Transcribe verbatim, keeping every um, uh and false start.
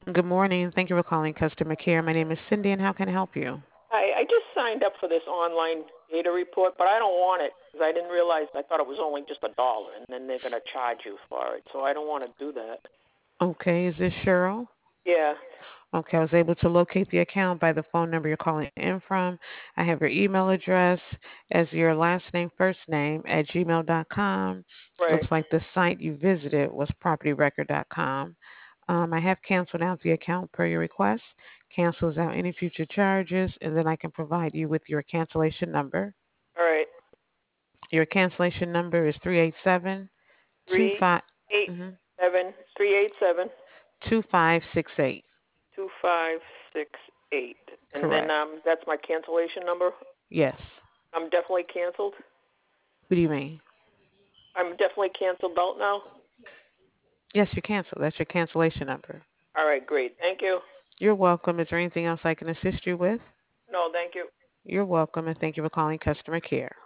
Good morning. Thank you for calling customer care. My name is Cindy, and how can I help you? Hi, I just signed up for this online data report, but I don't want it because I didn't realize I thought it was only just a dollar, and then they're going to charge you for it. So I don't want to do that. Okay, is this Cheryl? Yeah. Okay, I was able to locate the account by the phone number you're calling in from. I have your email address as your last name, first name at gmail dot com. Right. Looks like the site you visited was property record dot com. Um, I have canceled out the account per your request, cancels out any future charges, and then I can provide you with your cancellation number. All right. Your cancellation number is three eight seven two Three five eight mm-hmm, seven three eight seven two five six eight. two five six eight, and then Correct. um that's my cancellation number. Yes. I'm definitely canceled. What do you mean? I'm definitely canceled out now. Yes, you cancel. That's your cancellation number. All right. Great. Thank you. You're welcome. Is there anything else I can assist you with? No, thank you. You're welcome, and thank you for calling customer care.